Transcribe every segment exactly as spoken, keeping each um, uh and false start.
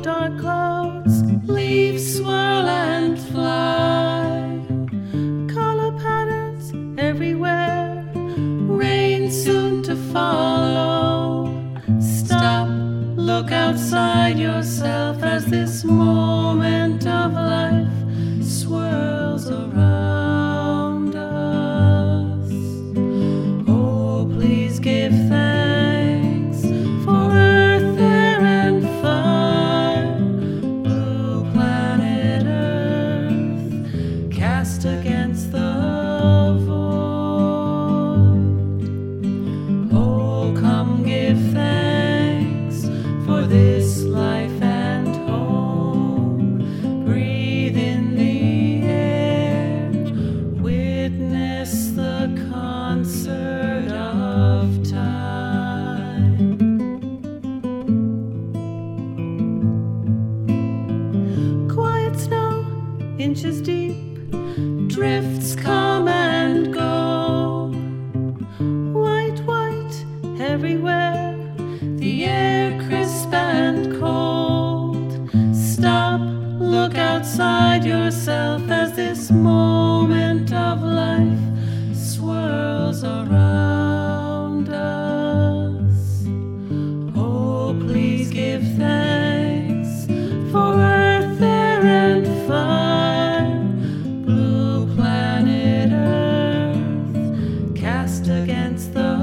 dark clouds, leaves swirl and fly, color patterns everywhere, rain soon to follow. Stop, look outside yourself as this moment of life swirls around us. Oh, please give thanks for earth, air, and fire, blue planet Earth, cast against the void. Oh, come give thanks for this life and home. Breathe in the air, witness the concert of time. Quiet snow, inches deep, drifts come and go. White, white, everywhere, the air crisp and cold. Stop, look outside yourself as this moment of life swirls around us. Oh, please give thanks for earth, air, and fire, blue planet Earth, cast against the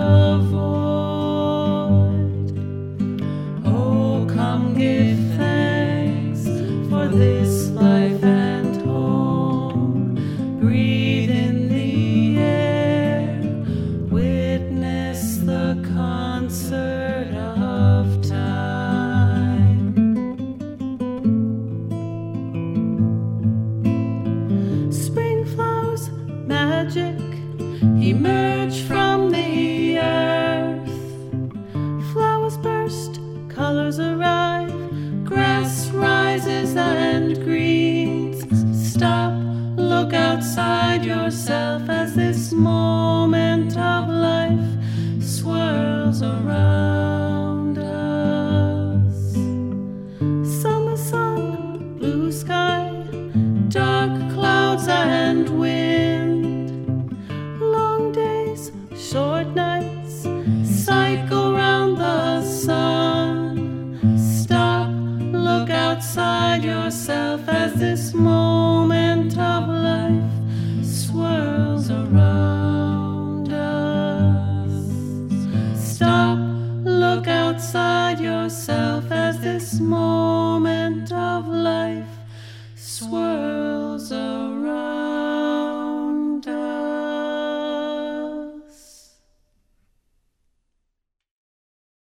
void. Oh, come give thanks for this life and home. Breathe in the air, witness the concert of time. Spring flowers, magic, emerge from the earth. Flowers burst, colors arrive, grass rises and greens. Stop, look outside yourself as this moment of life swirls around us. Summer sun, blue sky, dark clouds and wind. Long days, short nights, cycle round the sun. Stop, look outside yourself as this moment of life swirls around us. Stop, look outside yourself as this moment